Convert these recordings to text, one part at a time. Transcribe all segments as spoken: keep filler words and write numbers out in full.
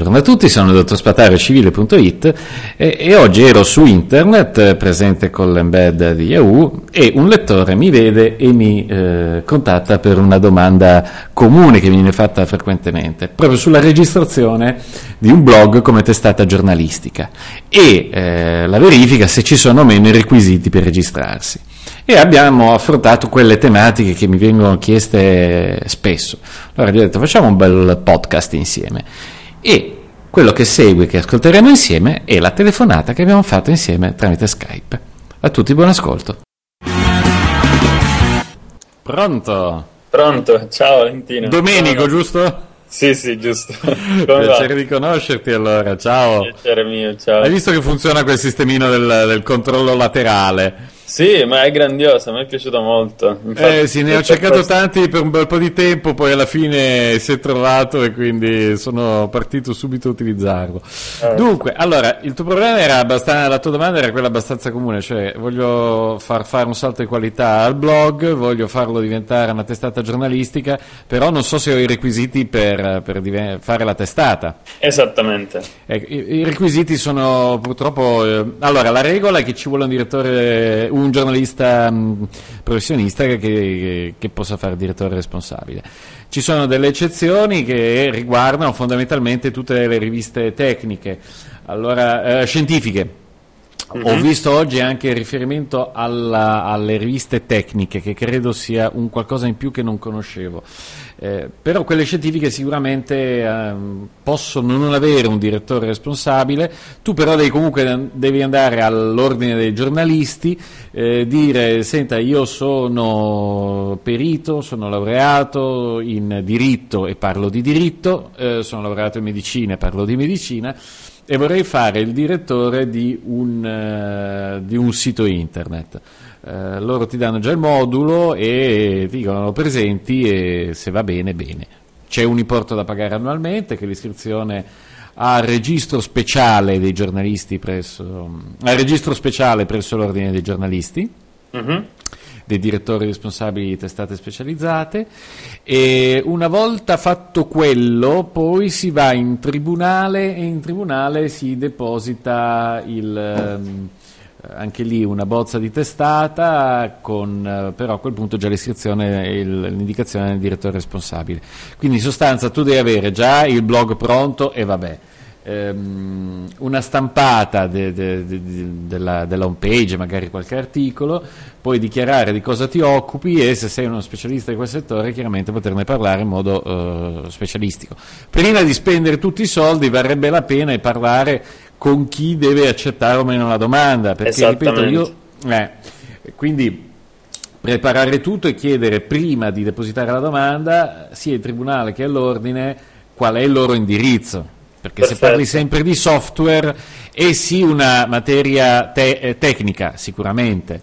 Buongiorno a tutti, sono il dottor Spataro, civile punto it e, e oggi ero su internet, eh, presente con l'embed di Yahoo, e un lettore mi vede e mi eh, contatta per una domanda comune che mi viene fatta frequentemente, proprio sulla registrazione di un blog come testata giornalistica e eh, la verifica se ci sono o meno i requisiti per registrarsi. E abbiamo affrontato quelle tematiche che mi vengono chieste spesso. Allora gli ho detto: facciamo un bel podcast insieme. E quello che segue, che ascolteremo insieme, è la telefonata che abbiamo fatto insieme tramite Skype. A tutti buon ascolto. Pronto? Pronto, ciao Valentino. Domenico, giusto? Sì, sì, giusto. Piacere di conoscerti allora, ciao. Piacere mio, ciao. Hai visto che funziona quel sistemino del, del controllo laterale? Sì, ma è grandiosa, mi è piaciuta molto. Infatti, eh sì, ne ho cercato questo... tanti per un bel po' di tempo, poi alla fine si è trovato e quindi sono partito subito a utilizzarlo. Eh. Dunque, allora, il tuo problema era abbastanza, la tua domanda era quella abbastanza comune, cioè voglio far fare un salto di qualità al blog, voglio farlo diventare una testata giornalistica, però non so se ho i requisiti per, per diven- fare la testata. Esattamente. Ecco, i, i requisiti sono purtroppo... Eh, allora, la regola è che ci vuole un direttore... un giornalista mh, professionista che, che, che possa fare direttore responsabile. Ci sono delle eccezioni che riguardano fondamentalmente tutte le riviste tecniche, allora eh, scientifiche. Mm-hmm. Ho visto oggi anche il riferimento alla, alle riviste tecniche, che credo sia un qualcosa in più che non conoscevo. Eh, però quelle scientifiche sicuramente eh, possono non avere un direttore responsabile. Tu però devi comunque devi andare all'ordine dei giornalisti, eh, dire: senta, io sono perito, sono laureato in diritto e parlo di diritto, eh, sono laureato in medicina e parlo di medicina, e vorrei fare il direttore di un, uh, di un sito internet. Uh, loro ti danno già il modulo e ti dicono: presenti, e se va bene, bene. C'è un importo da pagare annualmente, che è l'iscrizione al registro speciale dei giornalisti presso, al registro speciale presso l'ordine dei giornalisti. Mm-hmm. Dei direttori responsabili di testate specializzate, e una volta fatto quello poi si va in tribunale e in tribunale si deposita il, um, anche lì una bozza di testata con uh, però a quel punto già l'iscrizione e il, l'indicazione del direttore responsabile. Quindi in sostanza tu devi avere già il blog pronto e vabbè, Um, una stampata de, de, de, de, della, della home page, magari qualche articolo, poi dichiarare di cosa ti occupi e se sei uno specialista di quel settore chiaramente poterne parlare in modo uh, specialistico. Prima di spendere tutti i soldi varrebbe la pena parlare con chi deve accettare o meno la domanda, perché ripeto io eh, quindi preparare tutto e chiedere prima di depositare la domanda sia il tribunale che all'ordine qual è il loro indirizzo. Perché Perfetto. Se parli sempre di software è sì una materia te- eh, tecnica sicuramente,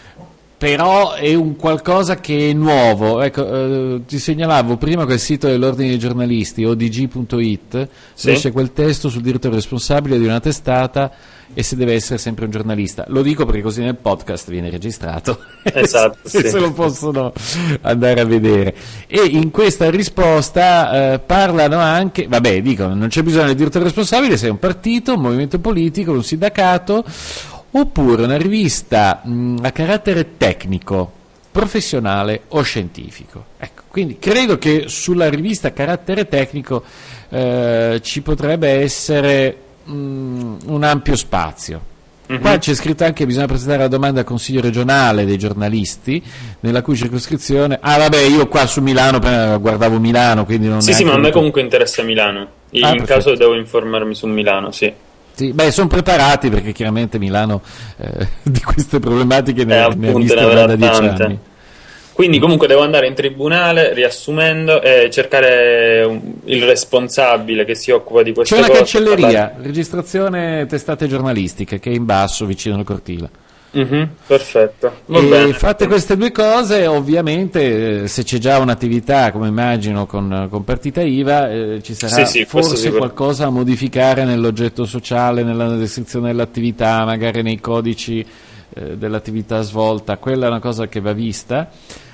però è un qualcosa che è nuovo. Ecco, eh, ti segnalavo prima quel sito dell'ordine dei giornalisti, o d g punto i t, sì. Dove c'è quel testo sul direttore responsabile di una testata e se deve essere sempre un giornalista. Lo dico perché così nel podcast viene registrato, esatto, e sì. se lo possono andare a vedere. E in questa risposta eh, parlano anche, vabbè, dicono: non c'è bisogno del direttore responsabile se è un partito, un movimento politico, un sindacato, oppure una rivista mh, a carattere tecnico, professionale o scientifico. Ecco, quindi credo che sulla rivista a carattere tecnico eh, ci potrebbe essere mh, un ampio spazio. Mm-hmm. Qua c'è scritto anche che bisogna presentare la domanda al Consiglio regionale dei giornalisti, nella cui circoscrizione... Ah vabbè, io qua su Milano guardavo Milano, quindi non... Sì, sì, ma a me comunque interessa Milano. In, ah, in caso devo informarmi su Milano, sì. Sì, beh, sono preparati perché chiaramente Milano eh, di queste problematiche ne, eh, ne ha viste da dieci anni. Quindi comunque devo andare in tribunale, riassumendo, e cercare un, il responsabile che si occupa di queste cose. C'è una cose, cancelleria, parlare. Registrazione testate giornalistiche, che è in basso vicino al cortile. Mm-hmm, perfetto. Va e bene. Fatte queste due cose, ovviamente, eh, se c'è già un'attività, come immagino, con, con partita I V A, eh, ci sarà sì, sì, forse qualcosa a modificare nell'oggetto sociale, nella descrizione dell'attività, magari nei codici eh, dell'attività svolta. Quella è una cosa che va vista.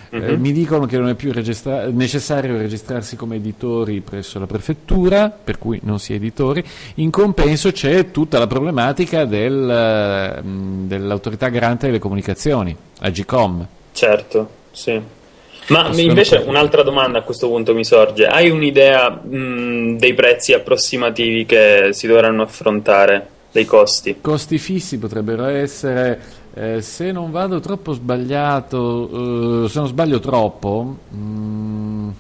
Uh-huh. Eh, mi dicono che non è più registra- necessario registrarsi come editori presso la prefettura, per cui non si è editori. In compenso c'è tutta la problematica del, mh, dell'autorità garante delle comunicazioni, Agcom. Certo, sì. Ma invece un'altra domanda a questo punto mi sorge. Hai un'idea mh, dei prezzi approssimativi che si dovranno affrontare, dei costi? Costi fissi potrebbero essere, eh, se non vado troppo sbagliato, eh, se non sbaglio troppo, mh,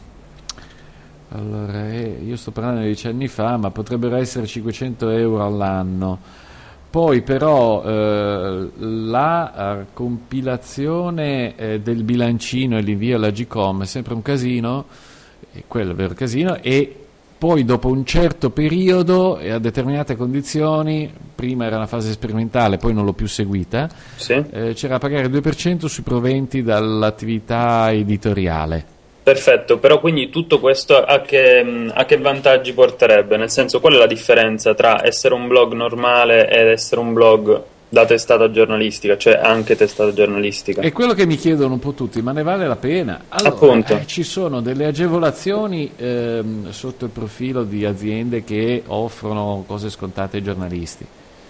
allora eh, io sto parlando di dieci anni fa, ma potrebbero essere cinquecento euro all'anno. Poi però eh, la eh, compilazione eh, del bilancino e l'invio alla Agcom è sempre un casino, e quello è il vero casino, e poi dopo un certo periodo e a determinate condizioni, prima era una fase sperimentale, poi non l'ho più seguita, sì. eh, c'era da pagare il due per cento sui proventi dall'attività editoriale. Perfetto, però quindi tutto questo a che, a che vantaggi porterebbe? Nel senso, qual è la differenza tra essere un blog normale ed essere un blog da testata giornalistica, cioè anche testata giornalistica? È quello che mi chiedono un po' tutti, ma ne vale la pena? Allora, Appunto. Eh, ci sono delle agevolazioni ehm, sotto il profilo di aziende che offrono cose scontate ai giornalisti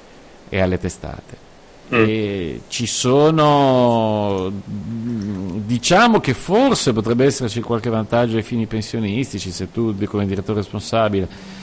e alle testate. Mm. E ci sono, diciamo che forse potrebbe esserci qualche vantaggio ai fini pensionistici se tu come direttore responsabile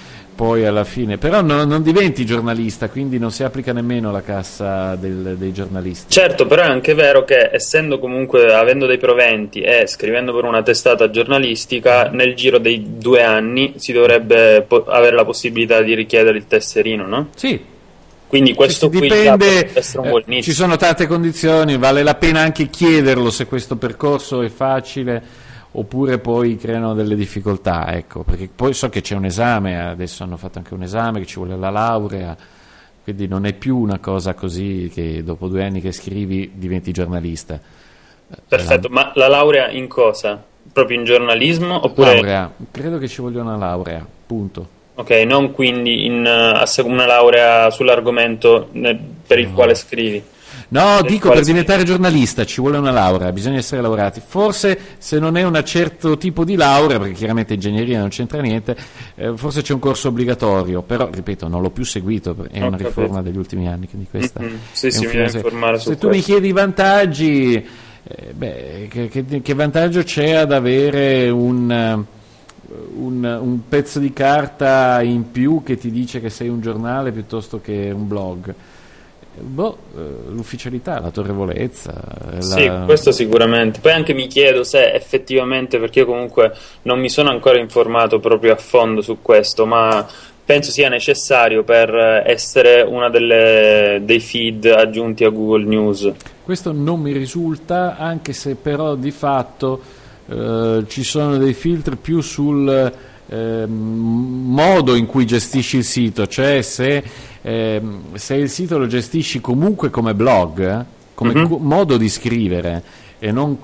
poi alla fine, però no, non diventi giornalista, quindi non si applica nemmeno la cassa del, dei giornalisti. Certo, però è anche vero che essendo comunque, avendo dei proventi e scrivendo per una testata giornalistica, nel giro dei due anni si dovrebbe po- avere la possibilità di richiedere il tesserino, no? Sì. Quindi questo Ci qui dipende, essere un buon eh, inizio. ci sono tante condizioni, vale la pena anche chiederlo se questo percorso è facile oppure poi creano delle difficoltà, ecco, perché poi so che c'è un esame, adesso hanno fatto anche un esame che ci vuole la laurea, quindi non è più una cosa così che dopo due anni che scrivi diventi giornalista. Perfetto, la... ma la laurea in cosa? Proprio in giornalismo? Oppure... Laurea, credo che ci voglia una laurea, punto. Ok, non quindi in, uh, una laurea sull'argomento nel, per il no. quale scrivi. No, per dico per scrivi. diventare giornalista ci vuole una laurea, bisogna essere laureati. Forse se non è un certo tipo di laurea, perché chiaramente ingegneria non c'entra niente, eh, forse c'è un corso obbligatorio, però ripeto, non l'ho più seguito, è Ho una capito. riforma degli ultimi anni, quindi questa mm-hmm. Sì, sì, mi devo informare su Se questo. tu mi chiedi i vantaggi, eh, beh, che, che, che vantaggio c'è ad avere un... Un, un pezzo di carta in più che ti dice che sei un giornale piuttosto che un blog? Boh, l'ufficialità, l'autorevolezza. Sì, la... questo sicuramente. Poi anche mi chiedo se effettivamente, perché io comunque non mi sono ancora informato proprio a fondo su questo, ma penso sia necessario per essere una delle dei feed aggiunti a Google News. Questo non mi risulta, anche se però di fatto Uh, ci sono dei filtri più sul eh, modo in cui gestisci il sito, cioè se, eh, se il sito lo gestisci comunque come blog, eh, come mm-hmm. co- modo di scrivere e non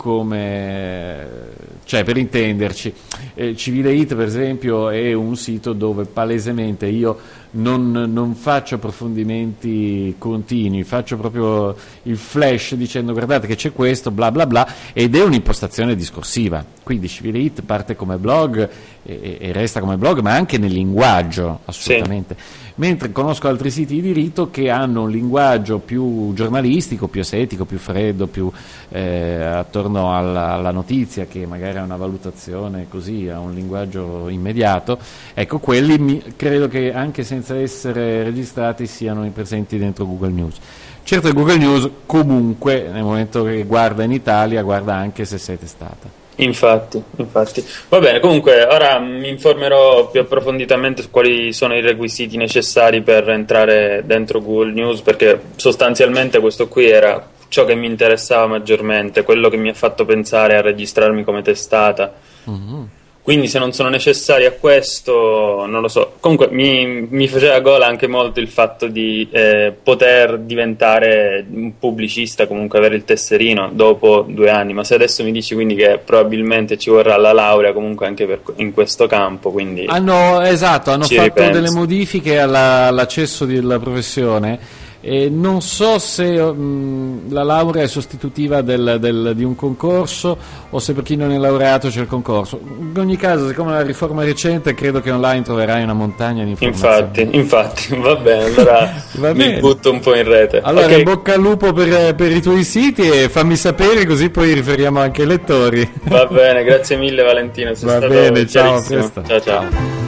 come, cioè per intenderci, eh, Civile Hit per esempio è un sito dove palesemente io non, non faccio approfondimenti continui, faccio proprio il flash dicendo guardate che c'è questo, bla bla bla, ed è un'impostazione discorsiva, quindi Civile Hit parte come blog e, e resta come blog, ma anche nel linguaggio, assolutamente. Sì. Mentre conosco altri siti di diritto che hanno un linguaggio più giornalistico, più asetico, più freddo, più eh, attorno alla, alla notizia, che magari ha una valutazione così, ha un linguaggio immediato. Ecco, quelli mi, credo che anche senza essere registrati siano presenti dentro Google News. Certo, Google News comunque nel momento che guarda in Italia guarda anche se sei testata. Infatti, infatti. Va bene, comunque ora mi informerò più approfonditamente su quali sono i requisiti necessari per entrare dentro Google News, perché sostanzialmente questo qui era ciò che mi interessava maggiormente, quello che mi ha fatto pensare a registrarmi come testata. Mm-hmm. Quindi se non sono necessari a questo, non lo so. Comunque mi, mi faceva gola anche molto il fatto di eh, poter diventare un pubblicista, comunque avere il tesserino dopo due anni. Ma se adesso mi dici quindi che probabilmente ci vorrà la laurea comunque anche per, in questo campo, quindi hanno, esatto, hanno fatto ripenso. delle modifiche alla, all'accesso della professione. E non so se mh, la laurea è sostitutiva del, del, di un concorso o se per chi non è laureato c'è il concorso. In ogni caso, siccome è una riforma recente, credo che online troverai una montagna di informazioni. Infatti, infatti, va bene, allora va mi bene. butto un po' in rete. Allora, okay. in bocca al lupo per, per i tuoi siti e fammi sapere, così poi riferiamo anche ai lettori. Va bene, grazie mille Valentino, sei va stato bene, ciao, a chiarissimo. presto. Ciao ciao. ciao.